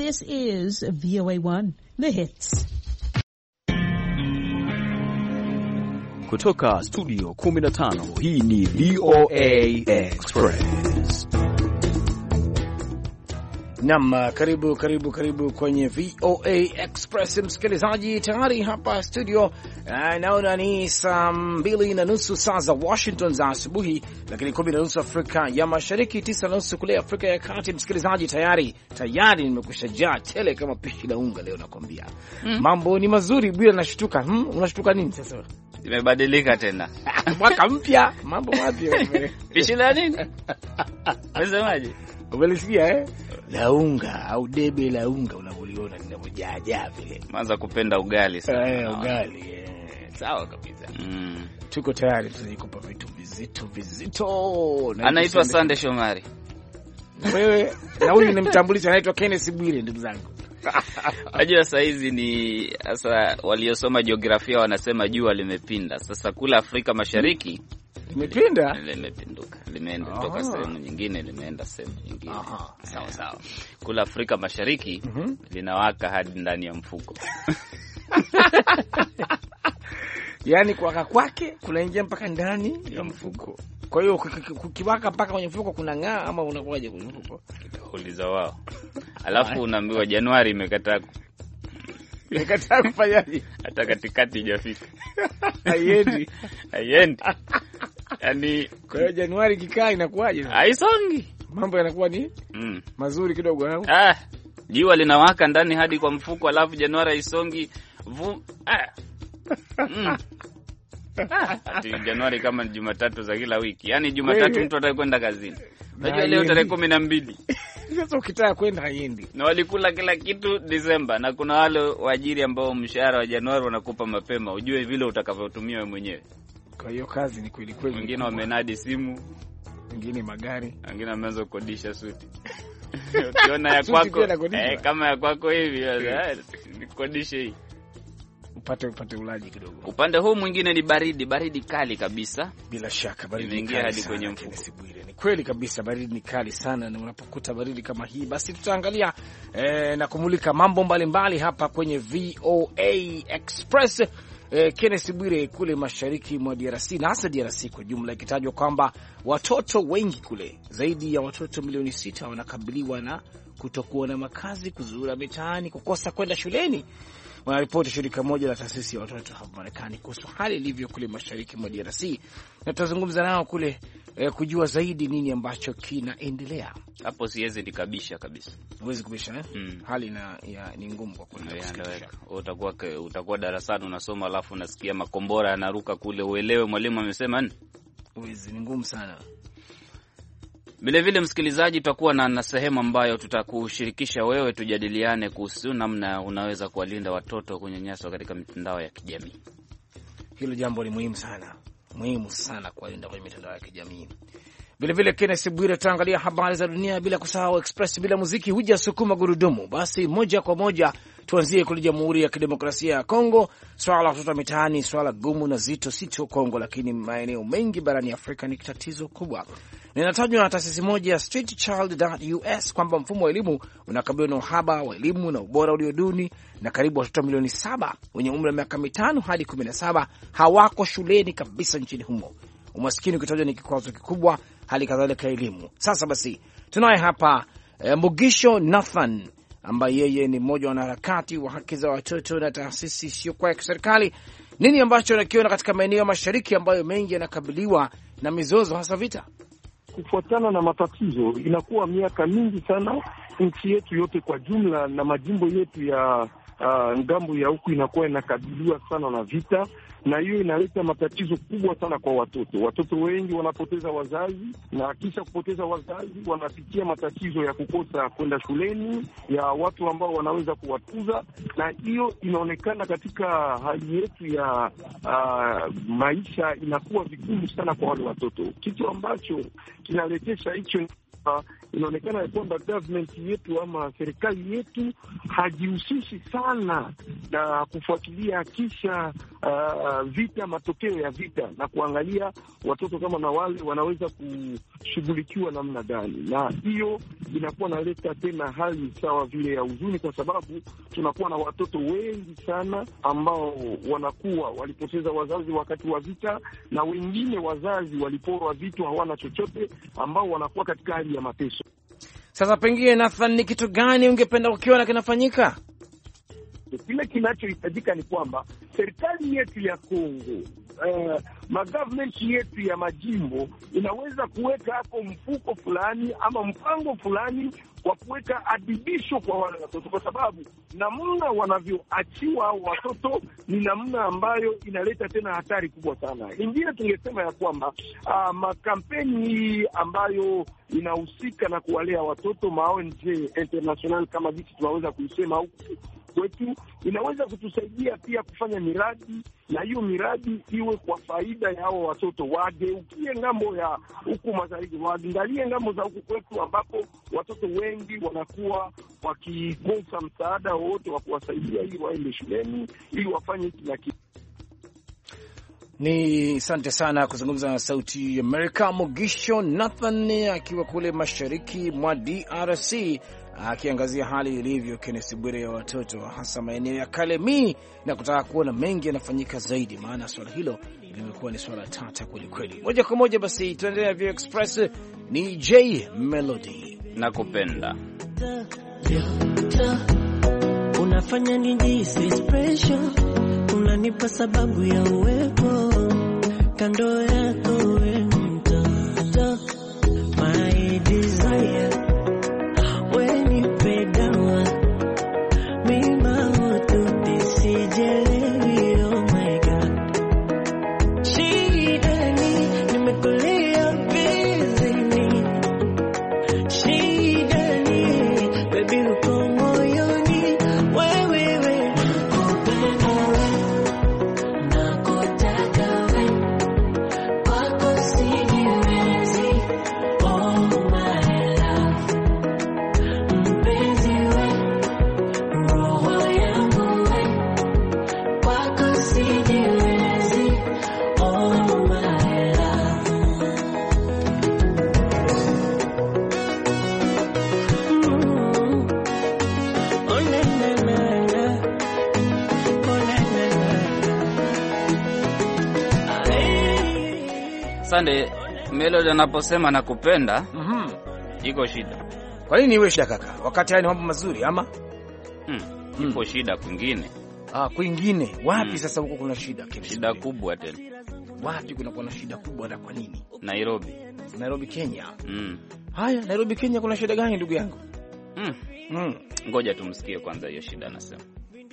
This is VOA1, The Hits. Kutoka studio 15, hii ni VOA Express. Naam, karibu kwenye VOA Express msikilizaji. Tayari hapa studio naona ni saa 2:30 saa za Washington za asubuhi, lakini 10:30 Afrika ya Mashariki, 9:30 kule Afrika ya Kati. Msikilizaji, tayari nimekushajaa tele kama pishi la unga leo nakwambia. Mambo ni mazuri bila nashtuka. Unashtuka nini sasa? Imebadilika tena. Mwaka mpya, mambo mapya. Pishi la nini? Unasemaje? Umelisikia la unga au debe la unga unavyoliona linavyojaa vile. Maanza kupenda ugali sana. Ugali. Sawa kabisa. Tuko tayari tuzikupa vitu vizito. Anaitwa Sande Shomari. Wewe na huyu nimtambulisha, anaitwa Kenneth Bwire, ndugu zangu. Unajua saa hizi ni sasa waliosoma jiografia wanasema jua limepinda. Sasa kula Afrika Mashariki limepinduka. Limeenda kutoka sehemu nyingine limeenda sehemu nyingine. Sawa. Kula Afrika Mashariki linawaka hadi ndani ya mfuko. Yaani kuwaka kwake kunaingia mpaka ndani ya mfuko. Kwa hiyo kukiwaka mpaka kwenye mfuko kuna ng'aa ama unakuwaje kwenye mfuko? Utauliza wao. Alafu unaambiwa Januari imekataa kufanyaje? Hata katikati hajafika. Haiendi. Yaani kwa hiyo Januari kikaa inakuwaje? Haisongi. Mambo yanakuwa ni mazuri kidogo au? Jua linawaka ndani hadi kwa mfuko, alafu Januari haisongi. Ati Januari kama ni Jumatatu za kila wiki. Yaani Jumatatu mtu atakwenda kazini. Unajua leo tarehe 12. Sasa ukitaka kwenda haiendi. Na walikula kila kitu Disemba, na kuna wale waajiri ambao mshahara wa Januari wanakupa mapema, ujue vile utakavyotumia wewe mwenyewe. Kwa hiyo kazi ni kweli. Wengine wamenadi simu, wengine magari, wengine wameanza kukodisha suti. Ukiona ya kwako kama ya kwako hivi, nikodishe hii. Upate ulaji kidogo. Upande huu mwingine ni baridi kali kabisa. Bila shaka baridi inaingia hadi kwenye mfuko. Ni kweli kabisa, baridi ni kali sana, na unapokuta baridi kama hii basi tutaangalia na kumulika mambo mbalimbali hapa kwenye VOA Express. Kenneth Bwire, kule mashariki mwa DRC na hasa DRC kwa jumla, ikitajwa kwamba watoto wengi kule, zaidi ya watoto milioni 6 wanakabiliwa na kutokuwa na makazi, kuzurura mitaani, kukosa kwenda shuleni. Wanaripoti shirika moja la taasisi ya watoto hapa Marekani kuhusu hali ilivyo kule mashariki mwa DRC, na tutazungumza nao kule kujua zaidi nini ambacho kinaendelea hapo. Siwezi nikabisha kabisa. Huwezi kubisha hali ni ngumu kwa kweli. Utakuwa darasani unasoma, alafu unasikia makombora yanaruka kule, uelewe mwalimu amesema nini? Huwezi, ni ngumu sana. Vile msikilizaji, tutakuwa na sehemu ambayo tutakushirikisha wewe, tujadiliane kuhusu namna unaweza kuwalinda watoto kunyanyaswa katika mitandao ya kijamii. Hilo jambo ni muhimu sana kuwalinda kwenye mitandao ya kijamii. Vile Kenneth Bwire, tutaangalia habari za dunia, bila kusahau Express bila muziki hujasukuma gurudumu. Basi moja kwa moja tuanzie kule Jamhuri ya Kidemokrasia ya Kongo. Swala la watoto mitaani, swala gumu na zito, si tu Kongo lakini maeneo mengi barani Afrika ni tatizo kubwa. Ninatajwa na taasisi moja ya streetchild.us kwamba mfumo wa elimu unakabiliwa na uhaba wa elimu na ubora ulioduni, na karibu watoto milioni 7 wenye umri wa miaka 5 hadi 17 hawako shuleni kabisa nchini humo. Umaskini ukitajwa ni kikwazo kikubwa, hali kadhalika elimu. Sasa basi tunaye hapa Mugisho Nathan, ambaye yeye ni mmoja wa wanaharakati wa haki za watoto na taasisi isiyokuwa ya kiserikali. Nini ambacho anakiona katika maeneo mashariki ambayo mengi yanakabiliwa na mizozo, hasa vita? Kufuatana na matatizo, inakuwa miaka mingi sana nchi yetu yote kwa jumla na majimbo yetu ya ngambo ya huku inakuwa inakabiliwa sana na vita, na hiyo inaleta matatizo kubwa sana kwa watoto. Watoto wengi wanapoteza wazazi, na kisha kupoteza wazazi wanapitia matatizo ya kukosa kwenda shuleni, ya watu ambao wanaweza kuwatuza, na hiyo inaonekana katika hali yetu ya maisha inakuwa vigumu sana kwa wale watoto. Kitu ambacho kinaletesha hicho inaonekana ya kwamba government yetu ama serikali yetu hajihusishi sana na kufuatilia kisha vita, matokeo ya vita, na kuangalia watoto kama na wale wanaweza shughulikiwa namna gani, na hiyo inakuwa naleta tena hali sawa vile ya huzuni, kwa sababu tunakuwa na watoto wengi sana ambao wanakuwa walipoteza wazazi wakati wa vita, na wengine wazazi waliporwa vitu, hawana chochote, ambao wanakuwa katika hali ya mateso. Sasa pengine, Nathan, ni kitu gani ungependa ukiona kinafanyika? Kile kinachohitajika ni kwamba serikali yetu ya Kongo, magovernment yetu ya majimbo inaweza kuweka hapo mfuko fulani ama mpango fulani wa kuweka adibisho kwa wale watoto, kwa sababu namna wanavyoachiwa hao watoto ni namna ambayo inaleta tena hatari kubwa sana. Ingine tungesema ya kwamba makampeni ambayo inahusika na kuwalea watoto, ONG international kama vile tunaweza kuisema huku kwetu, inaweza kutusaidia pia kufanya miradi, na hiyo miradi iwe kwa faida ya hao watoto. Wageukie ngambo ya huku mashariki, waangalie ngambo za huku kwetu ambapo watoto wengi wanakuwa wakikosa msaada wowote wa kuwasaidia ili waende shuleni, ili wafanye kila kitu. Ni asante sana kuzungumza na Sauti ya Amerika. Mugisho Nathan akiwa kule mashariki mwa DRC akiangazia hali ilivyo Kenneth Bwire ya watoto hasa maeneo ya Kalemi, na kutaka kuona mengi yanafanyika zaidi, maana swala hilo limekuwa ni swala tata kweli kweli. Moja kwa moja basi tuendelea via Express. Ni J Melody Nakupenda. Unafanya nijisi special, unanipa sababu ya uwepo kando yako wewe mtoto, my desire when you pay down me mahutu tisijelewi. Oh my God, shidani nimekulia bizini, shidani baby uko moyoni wewe nakupenda nakutaka kwako sijiwezi. Oh my love mpenzi roho yangu kwako sijiwezi. Oh my love oh na na na oh na na na. Sande, Melody anaposema nakupenda, iko shida. Kwa nini iwe shida kaka, wakati haya ni mambo mazuri ama? Ipo shida kwingine. Kwingine wapi? Sasa huko kuna shida, Shida kubwa tena. Wapi kuna shida kubwa, na kwa nini? Nairobi, Kenya. Haya, Nairobi Kenya kuna shida gani ndugu yangu? Ngoja tumsikie kwanza hiyo shida anasema.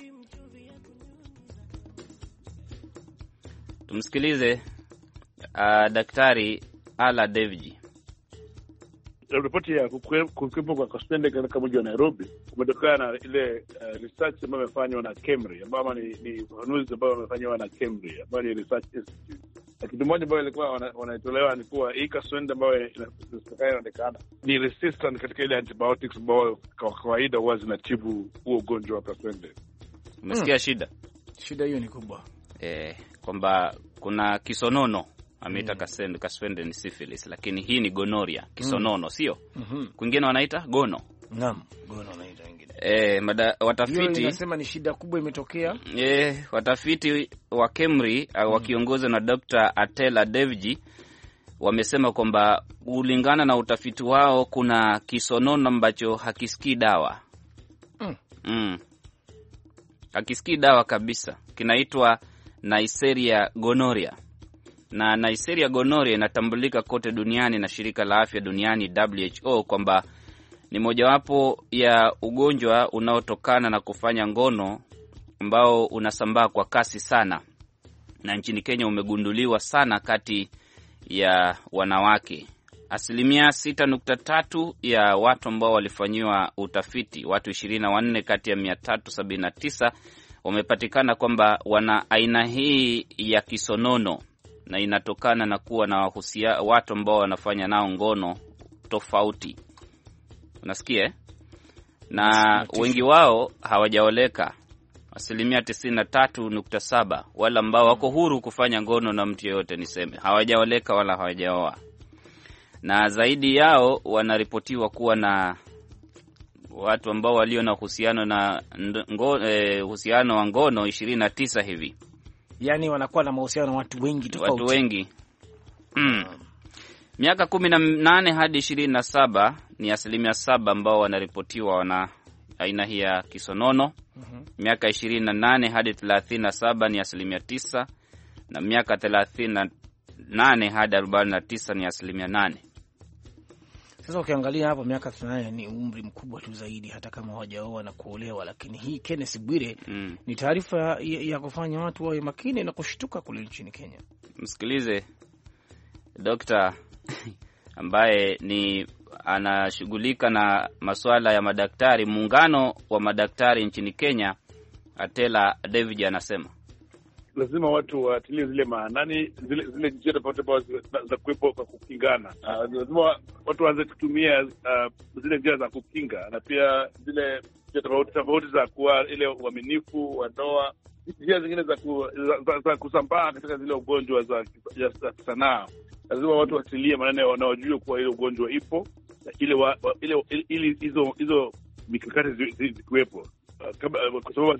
Tumsikilize Daktari Ala Devji. Ripoti ya kukipo kwa kaswende katika mji wa Nairobi umetokana na ile research ambayo imefanywa na KEMRI, ambayo ni ufafanuzi ambao wamefanywa na KEMRI, ambayo ni research institute. Na kitu moja ambayo ilikuwa wanatolewa ni kuwa hii kaswende ambayo inaonekana ni resistant katika ile antibiotics ambayo kwa kawaida huwa zinatibu huo ugonjwa wa kaswende. Umesikia shida? Shida hiyo ni kubwa. Kwamba kuna kisonono. Ameita kaswende ni syphilis, lakini hii ni gonoria, kisonono, sio? Kwingine wanaita gono. Naam, gono wanaita wengine. Watafiti wanasema ni shida kubwa imetokea. Watafiti wa KEMRI wakiongozwa na Dr. Atela Devji wamesema kwamba kulingana na utafiti wao kuna kisonono ambacho hakisikii dawa. Hakisikii dawa kabisa. Kinaitwa Neisseria gonorrhea. Na Neisseria gonorrhea inatambulika kote duniani na shirika la afya duniani WHO kwamba ni mojawapo ya ugonjwa unaotokana na kufanya ngono ambao unasambaa kwa kasi sana, na nchini Kenya umegunduliwa sana kati ya wanawake. 6.3% ya watu ambao walifanyiwa utafiti, watu 24 kati ya 379 wamepatikana kwamba wana aina hii ya kisonono, na inatokana na kuwa na watu ambao wanafanya nao ngono tofauti. Unasikia? Na wengi wao hawajaoleka. 93.7% wala ambao wako huru kufanya ngono na mtu yeyote, niseme hawajaoleka wala hawajaoa. na zaidi yao wanaripotiwa kuwa na watu ambao walio na uhusiano na uhusiano wa ngono 29 hivi. Yani wanakuwa na mahusiano na watu wengi tofauti. Watu wengi. Miaka 18 hadi 27 ni 7% ambao wanaripotiwa wana aina hii ya kisonono. Miaka 28 hadi 37 ni 9%, na miaka 38 hadi 49 ni 8%. Sasa ukiangalia hapo miaka 38 ni umri mkubwa tu zaidi hata kama hawajaoa na kuolewa, lakini hii Kenneth Bwire ni taarifa ya kufanya watu wawe makini na kushtuka kule nchini Kenya. Msikilize Dr. ambaye ni anashughulika na masuala ya madaktari, muungano wa madaktari nchini Kenya, Atela David anasema lazima watu waatilie zile maanani zile njia tofauti za kuwepo kwa kukingana. Lazima watu waanze kutumia zile njia za kukinga, na pia zile njia tofauti za kuwa ile uaminifu wa ndoa, njia zingine za kusambaa katika zile ugonjwa za sanaa. Lazima watu waatilie maanani, wanaojua kuwa ile ugonjwa ipo, ili hizo mikakati zikuwepo. Kwa sababu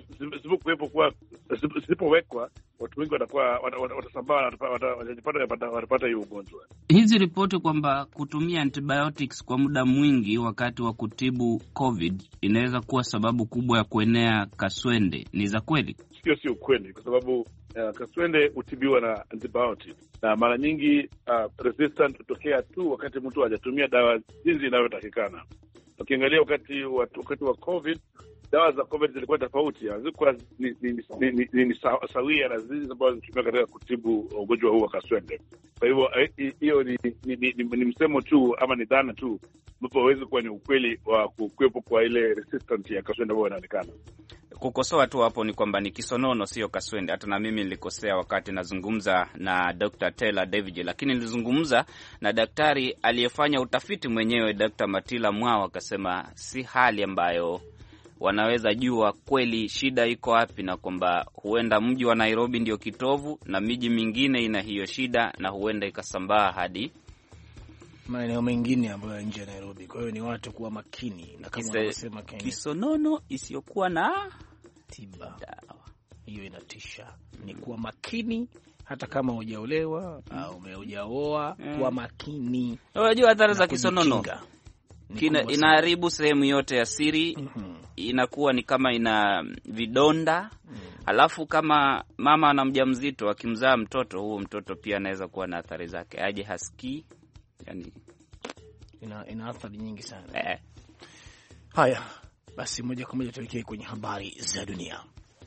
zisipowekwa watu wengi watasambaa, watapata hiyo ugonjwa. Hizi ripoti kwamba kutumia antibiotics kwa muda mwingi wakati wa kutibu COVID inaweza kuwa sababu kubwa ya kuenea kaswende, ni za kweli? Sio kweli, kwa sababu kaswende hutibiwa na antibiotics, na mara nyingi resistant hutokea tu wakati mtu hajatumia dawa jinsi inavyotakikana. Ukiangalia wakati wa COVID, dawa za COVID zilikuwa tofauti, hazikuwa ni sawia na zile ambazo zilitumika katika kutibu ugonjwa huu wa kaswende. Kwa hivyo hiyo ni msemo tu ama ni dhana tu, ambapo hawezi kuwa ni ukweli wa kuwepo kwa ile resistance ya kaswende ambayo inaonekana. Kukosoa tu hapo ni kwamba ni kisonono, sio kaswende. Hata na mimi nilikosea wakati nazungumza na Dr. Taylor David, lakini nilizungumza na daktari aliyefanya utafiti mwenyewe, Dr. Matila Mwao, akasema si hali ambayo wanaweza jua kweli shida iko wapi, na kwamba huenda mji wa Nairobi ndio kitovu na miji mingine ina hiyo shida, na huenda ikasambaa hadi maeneo mengine ambayo nje ya Nairobi. Kwa hiyo ni watu kuwa makini, na kama wanasema Kenya, kisonono isiyokuwa na tiba. Hiyo inatisha. Ni kuwa makini hata kama hujaolewa au hujaoa, kuwa makini. Unajua athari za kisonono inaharibu sehemu yote ya siri. Inakuwa ni kama ina vidonda. Alafu kama mama ana mjamzito akimzaa mtoto, huo mtoto pia anaweza kuwa na athari zake, aje hasikii, yani ina athari nyingi sana. Haya basi, moja kwa moja tuelekee kwenye habari za dunia.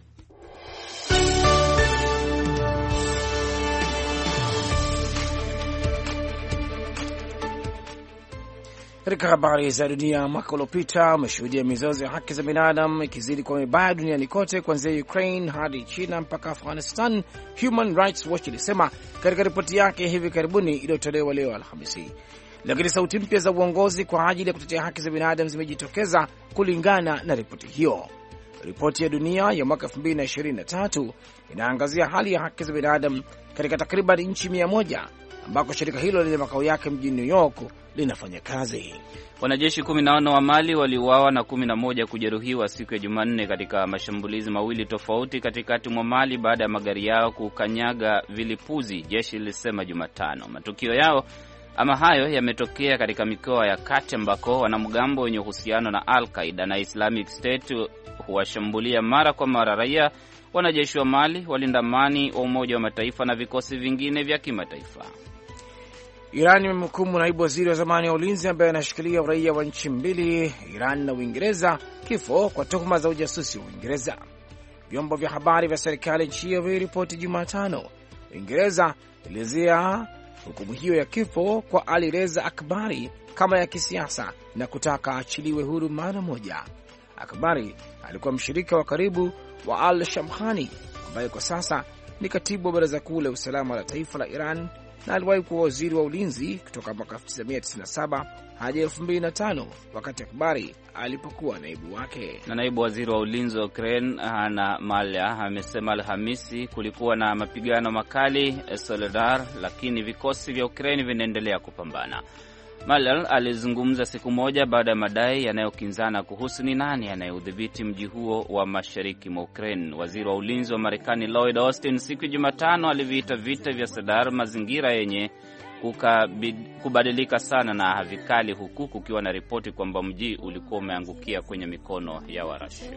Katika habari za dunia, mwaka uliopita umeshuhudia mizozo ya haki za binadamu ikizidi kwa mibaya duniani kote, kuanzia Ukraine hadi China mpaka Afghanistan, Human Rights Watch ilisema katika ripoti yake hivi karibuni iliyotolewa leo Alhamisi. Lakini sauti mpya za uongozi kwa ajili ya kutetea haki za binadamu zimejitokeza kulingana na ripoti hiyo. Ripoti ya dunia ya mwaka 2023 inaangazia hali ya haki za binadamu katika takriban nchi 100 ambako shirika hilo lenye makao yake mjini New York linafanya kazi. Wanajeshi 14 wa Mali waliuawa na 11 kujeruhiwa siku ya Jumanne katika mashambulizi mawili tofauti katikati mwa Mali baada ya magari yao kukanyaga vilipuzi, jeshi lilisema Jumatano. Matukio yao ama hayo yametokea katika mikoa ya kati ambako wanamgambo wenye uhusiano na Al-Qaeda na Islamic State huwashambulia mara kwa mara raia, wanajeshi wa Mali, walinda amani wa Umoja wa Mataifa na vikosi vingine vya kimataifa. Iran imemhukumu naibu waziri wa zamani wa ulinzi ambaye anashikilia uraia wa nchi mbili, Iran na Uingereza, kifo kwa tuhuma za ujasusi wa Uingereza. Vyombo vya habari vya serikali nchi hiyo viliripoti Jumatano Uingereza ilielezea hukumu hiyo ya kifo kwa Ali Reza Akbari kama ya kisiasa na kutaka achiliwe huru mara moja. Akbari alikuwa mshirika wa karibu wa Al-Shamkhani ambaye kwa sasa ni katibu wa Baraza Kuu la Usalama la Taifa la Iran na aliwahi kuwa waziri wa ulinzi kutoka mwaka 1997 hadi 2005 wakati Akbari alipokuwa naibu wake. Na naibu waziri wa ulinzi wa Ukraine Hanna Maliar amesema Alhamisi kulikuwa na mapigano makali Soledar, lakini vikosi vya Ukraine vinaendelea kupambana. Malal alizungumza siku moja baada ya madai yanayokinzana kuhusu ni nani anayeudhibiti mji huo wa mashariki mwa Ukraine. Waziri wa ulinzi wa Marekani Lloyd Austin siku ya Jumatano aliviita vita vya Sadar mazingira yenye kubadilika sana na havikali, huku kukiwa na ripoti kwamba mji ulikuwa umeangukia kwenye mikono ya Warusia.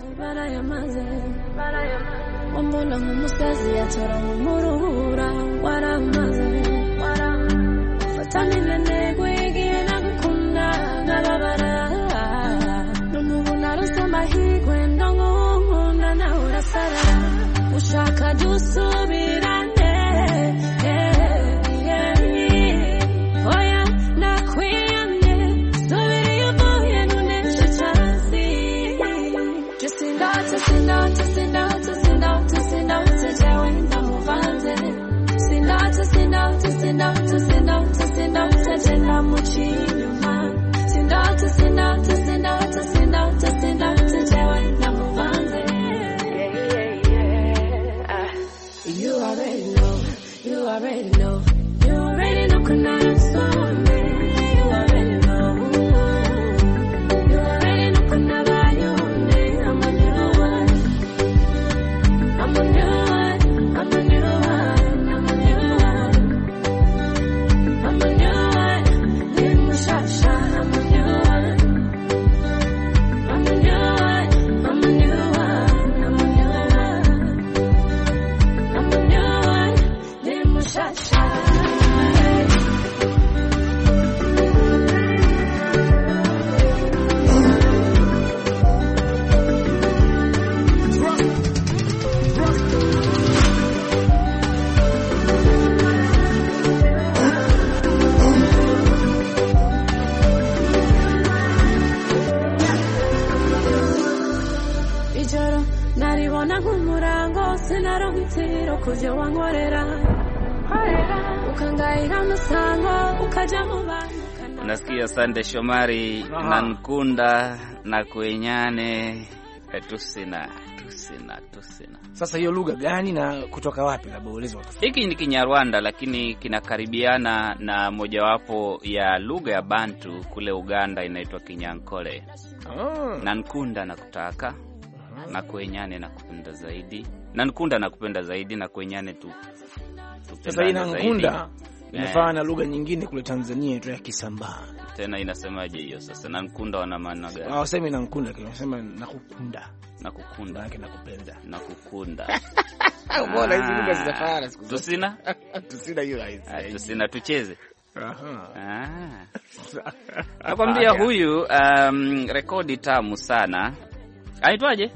Nasikia Sande Shomari Nankunda na Kwenyane tusina. Sasa hiyo lugha gani na kutoka wapi labda ueleze watu? Hiki ni Kinyarwanda lakini kinakaribiana na mojawapo ya lugha ya Bantu kule Uganda inaitwa Kinyankole. Nankunda na kutaka na Kwenyane na kupenda zaidi. Nankunda na kupenda zaidi na Kwenyane tu. Sasa hii Nankunda inafaa na lugha nyingine kule Tanzania inaitwa ya Kisambaa. Tena inasemaje hiyo sasa? Nankunda wana maana gani? Wasemi Nankunda, wanasema nakukunda. Nakukunda yake nakupenda. Nakukunda. Mbona hizi lugha zinafaa siku zote? Tusina? Tusina hiyo hizi. Tusina tucheze. Nakwambia huyu rekodi tamu sana. Anaitwaje?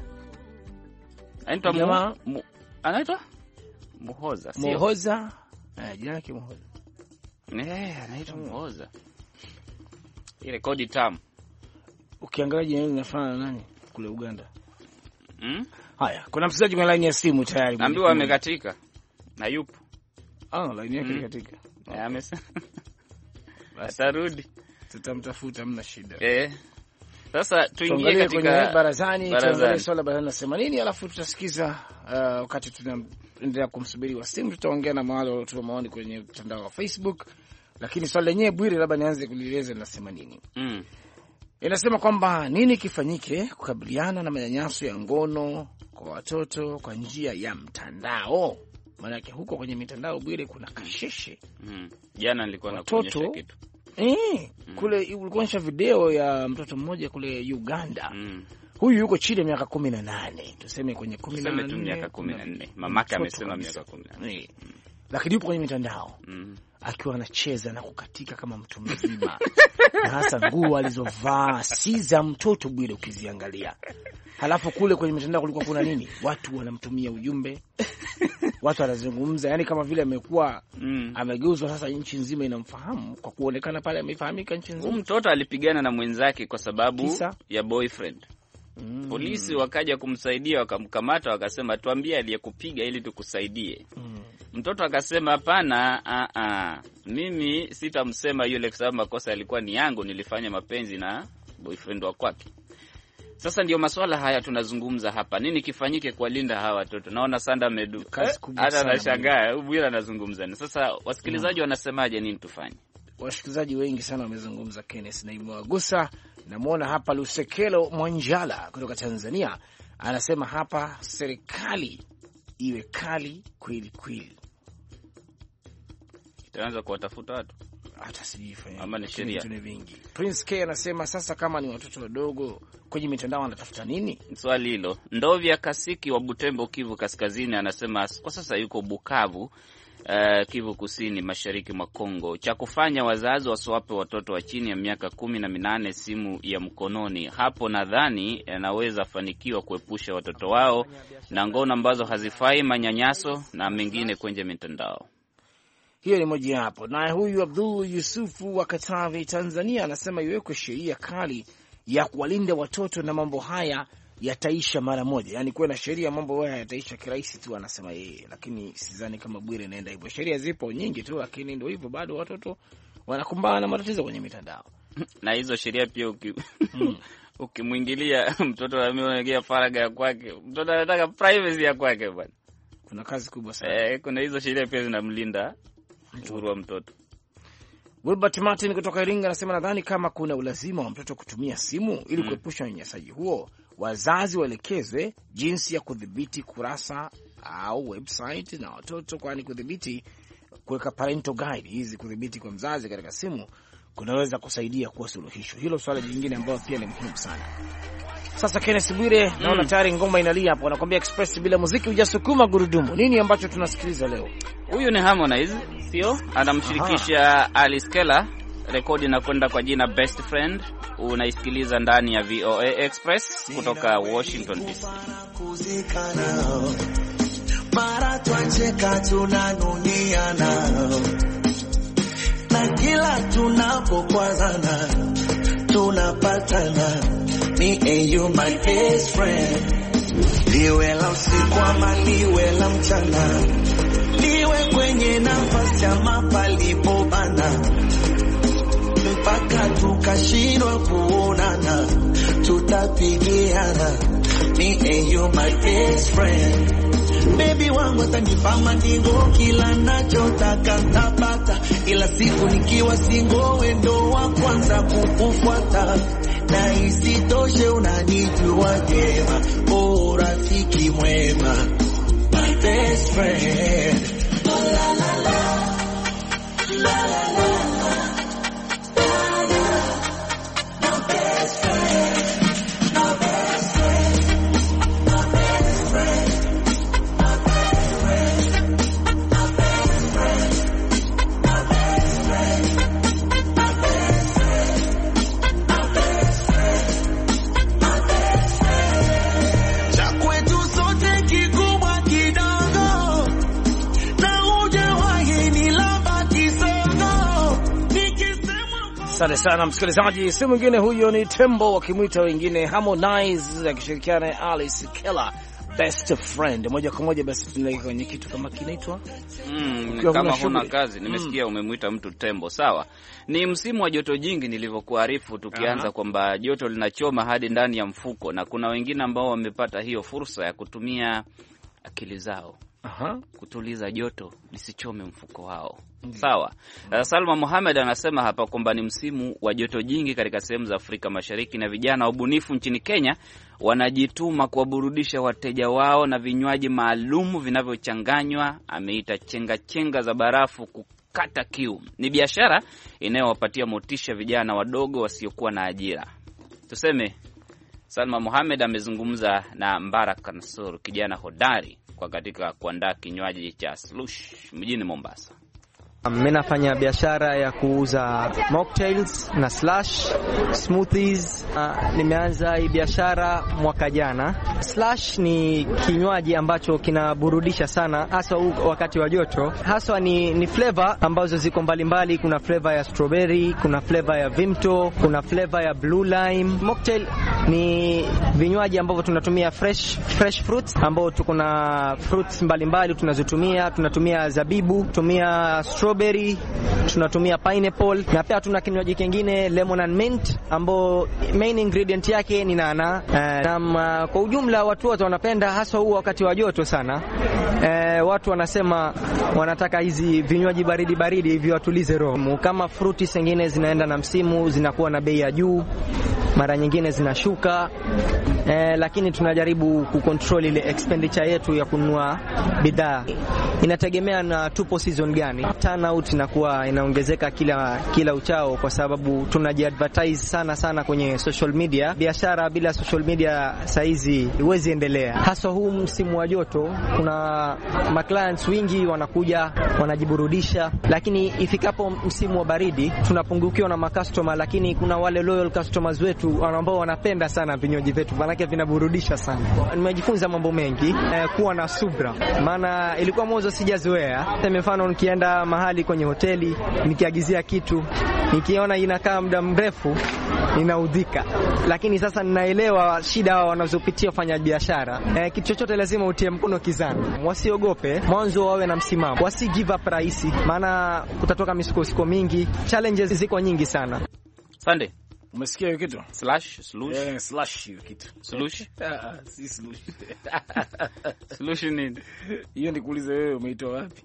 Anaitwa Muhoza, sio? Muhoza. Jina lake Muhoza. Anaitwa Muhoza. Ile rekodi tamu. Ukiangalia jina hili linafanana na nani kule Uganda? Haya, kuna msikilizaji kwenye line ya simu tayari. Naambiwa amekatika. Na yupo. Line yake ikatika. Amesema. Atarudi. Tutamtafuta, mna shida. Sasa tuingie katika barazani, tuangalie swala barazani nasema nini, alafu tutasikiza wakati tunaendelea kumsubiri wa simu, tutaongea na wale waliotoa maoni kwenye mtandao wa Facebook. Lakini swali lenyewe Bwire, labda nianze kulieleza linasema nini. Inasema kwamba nini kifanyike kukabiliana na manyanyaso ya ngono kwa watoto kwa njia ya mtandao. Maana yake huko kwenye mitandao Bwire kuna kasheshe. Jana nilikuwa nakuonyesha kitu. Kule ulikuonyesha video ya mtoto mmoja kule Uganda. Huyu yuko chini ya miaka 18. Tuseme kwenye 18. Tuseme miaka 14. Mamake amesema miaka 14. Lakini yupo kwenye mitandao. Akiwa anacheza na kukatika kama mtu mzima. Na hasa nguo alizovaa si za mtoto Bwire ukiziangalia. Halafu kule kwenye mitandao kulikuwa kuna nini? Watu wanamtumia ujumbe. Watu wanazungumza, yani kama vile amekuwa amegeuzwa sasa, nchi nzima inamfahamu kwa kuonekana pale amefahamika nchi nzima. Mtoto alipigana na mwenzake kwa sababu ya boyfriend. Polisi wakaja kumsaidia, wakamkamata, wakasema tuambie aliyekupiga ili tukusaidie. Mtoto akasema hapana, mimi sitamsema yule kwa sababu makosa yalikuwa ni yangu, nilifanya mapenzi na boyfriend wa kwake. Sasa ndio masuala haya tunazungumza hapa. Nini kifanyike kuwalinda hawa watoto? Naona Sanda hata anashangaa Bwira anazungumza. Sasa wasikilizaji wanasemaje, nini tufanye? wasikilizaji wengi sana wamezungumza Kenneth na imewagusa. Namuona hapa Lusekelo Mwanjala kutoka Tanzania anasema hapa serikali iwe kali kweli kweli. Itaanza kuwatafuta watu. Hata sijifanya. Ama ni sheria. Prince K anasema sasa kama ni watoto wadogo kwenye mitandao wanatafuta nini? Swali hilo. Ndovya Kasiki wa Butembo, Kivu Kaskazini anasema kwa sasa yuko Bukavu, Kivu Kusini, mashariki mwa Kongo. Cha kufanya wazazi wasiwape watoto wa chini ya miaka 18 simu ya mkononi. Hapo nadhani anaweza fanikiwa kuepusha watoto wao na ngono ambazo hazifai, manyanyaso na mengine kwenye mitandao. Hiyo ni moja hapo. Na huyu Abdul Yusufu wa Katavi, Tanzania anasema iwekwe sheria kali ya kuwalinda watoto na mambo haya yataisha mara moja. Yaani kuwe na sheria, mambo haya yataisha kirahisi tu, anasema yeye. Lakini sidhani kama Bwire inaenda hivyo. Sheria zipo nyingi tu, lakini ndio hivyo, bado watoto wanakumbana na matatizo kwenye mitandao. Na hizo sheria pia ukimwingilia mtoto anaongea faragha ya kwake. Mtoto anataka privacy ya kwake bwana. Kuna kazi kubwa sana. Kuna hizo sheria pia zinamlinda uhuru wa mtoto. Wilbert Martin kutoka Iringa anasema nadhani kama kuna ulazima wa mtoto kutumia simu ili kuepusha unyanyasaji huo, wazazi waelekezwe jinsi ya kudhibiti kurasa au website na watoto, kwani kudhibiti, kuweka parental guide hizi, kudhibiti kwa mzazi katika simu kunaweza kusaidia kuwa suluhisho. Hilo swala jingine ambalo pia ni muhimu sana. Sasa Kenneth Bwire, naona tayari ngoma inalia hapo. Anakuambia Express bila muziki hujasukuma gurudumu. Nini ambacho tunasikiliza leo? Huyu ni Harmonize, sio? Anamshirikisha Alice Keller. Rekodi inakwenda kwa jina Best Friend. Unaisikiliza ndani ya VOA Express kutoka Washington DC. Mara twacheka tunanuniana, na kila tunapokwazana tunapatana. Me and you my best friend. Liwe la usiku ama liwe la mchana, liwe kwenye nafasi ama palipobana, mpaka tukashindwa kuonana, tutapigiana. Me and you my best friend. Baby wangu atanipa mandingo, kila nachotaka nitapata, ila siku nikiwa single wendo wa kwanza kukufuata. Na isitoshe unanijua vyema, oh rafiki mwema, my best friend. La la la la, la la la la, la la, my best friend, my best friend, my best friend, my best friend, my best friend, my best friend, my best friend. Asante sana msikilizaji. Si mwingine huyo ni Tembo wakimwita wengine Harmonize akishirikiana na Alice Keller, Best Friend. Moja kwa moja basi tunaelekea kwenye kitu kama kinaitwa kama huna kazi. Nimesikia umemwita mtu Tembo. Sawa. Ni msimu wa joto jingi nilivyokuarifu tukianza kwamba joto linachoma hadi ndani ya mfuko, na kuna wengine ambao wamepata hiyo fursa ya kutumia akili zao kutuliza joto lisichome mfuko wao. Sawa. Salma Mohamed anasema hapa kwamba ni msimu wa joto jingi katika sehemu za Afrika Mashariki, na vijana wabunifu nchini Kenya wanajituma kuwaburudisha wateja wao na vinywaji maalum vinavyochanganywa, ameita chenga za barafu kukata kiu. Ni biashara inayowapatia motisha vijana wadogo wasiokuwa na ajira. Tuseme Salma Mohamed amezungumza na Mbaraka Nasur, kijana hodari kwa katika kuandaa kinywaji cha slush mjini Mombasa. Mimi nafanya biashara ya kuuza mocktails na slush smoothies. Nimeanza hii biashara mwaka jana. Slush ni kinywaji ambacho kinaburudisha sana, hasa wakati wa joto. Hasa ni flavor ambazo ziko mbalimbali. Kuna flavor ya strawberry, kuna flavor ya Vimto, kuna flavor ya blue lime. Mocktail ni vinywaji ambavyo tunatumia fresh fruits, ambao tuko na fruits mbalimbali tunazotumia. Tunatumia zabibu, tumia strawberry, tunatumia pineapple, na pia tuna kinywaji kingine lemon and mint ambao main ingredient yake ni nana. Kwa ujumla watu wote wanapenda, hasa huu wakati wa joto sana. Watu wanasema wanataka hizi vinywaji baridi hivi watulize roho. Kama fruti zingine zinaenda na msimu, zinakuwa na bei ya juu, mara nyingine zinashuka, lakini tunajaribu kucontrol ile expenditure yetu ya kununua bidhaa. Inategemea na tupo season gani. Turnout inakuwa inaongezeka kila uchao, kwa sababu tunajiadvertise sana kwenye social media. Biashara bila social media saizi huwezi endelea, hasa huu msimu wa joto. Kuna clients wengi wanakuja wanajiburudisha, lakini ifikapo msimu wa baridi tunapungukiwa na customer, lakini kuna wale loyal customers wetu ambao wanapenda sana vinywaji vyetu, manake vinaburudisha sana. Nimejifunza mambo mengi, kuwa na subra, maana ilikuwa mwanzo sijazoea. Kwa mfano nikienda mahali kwenye hoteli nikiagizia kitu, nikiona inakaa muda mrefu ninaudhika, lakini sasa ninaelewa shida wanazopitia wafanya biashara. Kitu chochote lazima utie mkono kizani, wasiogope, mwanzo wawe na msimamo, wasi give up rahisi, maana kutatoka misukosuko mingi, challenges ziko nyingi sana. Sunday, umesikia hiyo kitu? Slush? Slush hiyo kitu. Slush? Si slush. Slush nini? Hiyo nikuulize wewe umeitoa wapi?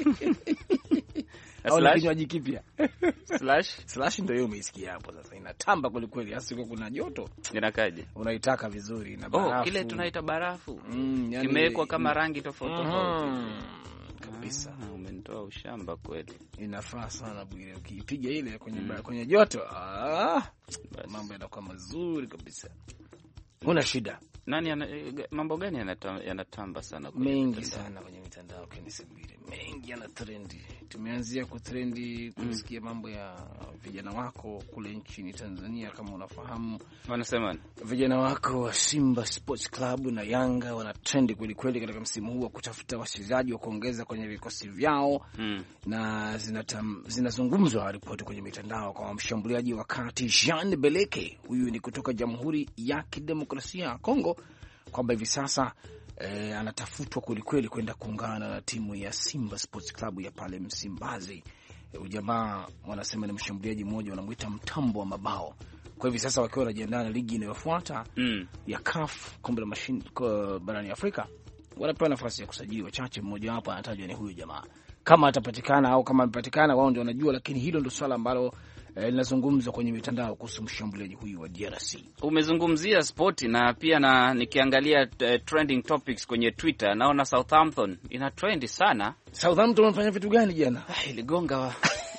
Slash kinywaji kipya. Slash ndio hiyo umeisikia hapo sasa. Inatamba kweli kweli, hasa kwa kuna joto. Inakaje? Unaitaka vizuri na barafu. Kile tunaita barafu. Yani kimewekwa kama rangi tofauti kabisa. Umenitoa ushamba kweli. Inafaa sana Bwire, ukipiga ile kwenye joto. Mambo yanakuwa mazuri kabisa. Una shida. Mambo gani yanatamba sana kwenye mengi sana kwenye mitandao Bwire? Mengi yana trendi. Tumeanzia kutrendi kusikia mambo ya vijana wako kule nchini Tanzania. Kama unafahamu, wanasema vijana wako wa Simba Sports Club na Yanga wana trendi kweli kweli katika msimu huu wa kutafuta wachezaji wa kuongeza kwenye vikosi vyao. Na zinazungumzwa ripoti kwenye mitandao kwa mshambuliaji wa kati Jean Beleke, huyu ni kutoka Jamhuri ya Kidemokrasia ya Kongo, kwamba hivi sasa anatafutwa kweli kweli kwenda kuungana na timu ya Simba Sports Club ya pale Msimbazi. Ujamaa wanasema ni mshambuliaji mmoja wanamuita mtambo wa mabao. Kwa hivi sasa wakiwa wanajiandaa na ligi inayofuata ya CAF kombe la mashindano barani Afrika, wanapewa nafasi ya kusajili wachache. Mmoja wapo anatajwa ni huyu jamaa. Kama atapatikana au kama amepatikana wao ndio wanajua, lakini hilo ndio swala ambalo linazungumzwa kwenye mitandao kuhusu mshambuliaji huyu wa DRC. Umezungumzia sport na pia nikiangalia trending topics kwenye Twitter, naona Southampton ina trend sana. Southampton wanafanya vitu gani jana? Iligonga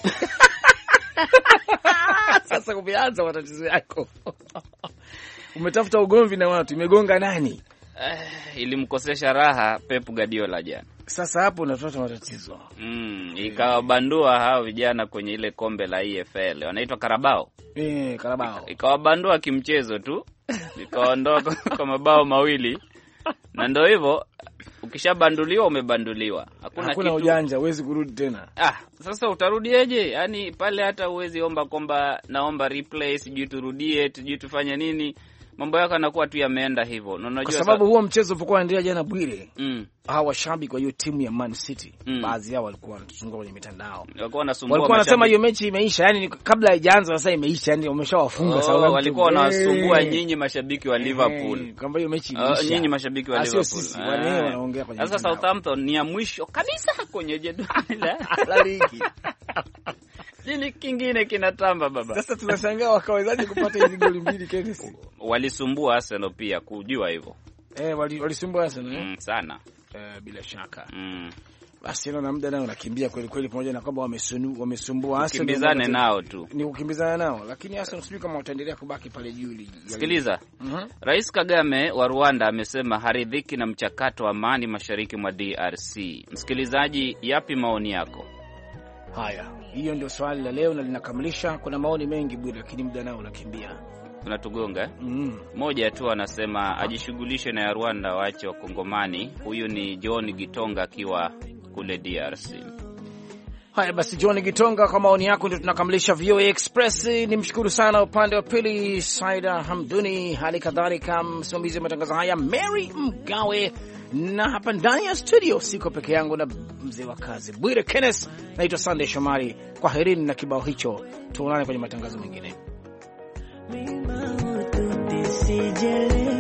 Sasa kumeanza matatizo yako. Umetafuta ugomvi na watu, imegonga nani? Ilimkosesha raha Pep Guardiola jana. Sasa hapo unatoa matatizo. Ikawabandua hao vijana kwenye ile kombe la EFL. Wanaitwa Carabao. Carabao. Ikawabandua kimchezo tu. Ikaondoka kwa mabao mawili. Na ndio hivyo, ukishabanduliwa umebanduliwa. Hakuna ujanja, huwezi kurudi tena. Sasa utarudieje? Yaani pale hata huwezi omba kwamba naomba replay, sijui turudie, sijui tufanye nini. Mambo yako yanakuwa tu yameenda hivyo. Unajua kwa sababu huo mchezo ulikuwa unaendelea jana Bwire. Hawa washabiki wa hiyo timu ya Man City, baadhi yao walikuwa wanatuzunguka kwenye mitandao. Walikuwa wanasema hiyo mechi imeisha, yani kabla haijaanza sasa imeisha, yani wameshawafunga sawa. Walikuwa wanasumbua nyinyi mashabiki wa Liverpool. Kwamba hiyo mechi imeisha. Nyinyi mashabiki wa Liverpool. Sisi wanaongea kwenye. Sasa Southampton ni ya mwisho kabisa kwenye jedwali la ligi. Nini kingine kinatamba baba? Sasa tunashangaa wakawezaje kupata hizo goli mbili Kenneth? Walisumbua Arsenal pia, kujua hivyo. Walisumbua Arsenal sana. Bila shaka. Basi na muda nao unakimbia kweli kweli, pamoja na kwamba wamesumbua Arsenal. Kimbizane nao tu. Ni kukimbizana nao, lakini Arsenal sijui kama wataendelea kubaki pale juu ligi. Sikiliza. Rais Kagame wa Rwanda amesema haridhiki na mchakato wa amani mashariki mwa DRC. Msikilizaji, yapi maoni yako? Haya, hiyo ndio swali la leo na linakamilisha. Kuna maoni mengi Bwire, lakini muda nao unakimbia. Tunatugonga. Moja tu anasema ajishughulishe na ya Rwanda, waache Wakongomani. Huyu ni John Gitonga akiwa kule DRC. Haya basi, John Gitonga, kwa maoni yako ndio tunakamilisha VOA Express. Nimshukuru sana upande wa pili Saida Hamduni, hali kadhalika msimamizi wa matangazo haya Mary Mgawe, na hapa ndani ya studio siko peke yangu na mzee wa kazi Bwire Kenneth. Naitwa Sunday Shomari. Kwa herini na kibao hicho, tuonane kwenye matangazo mengine.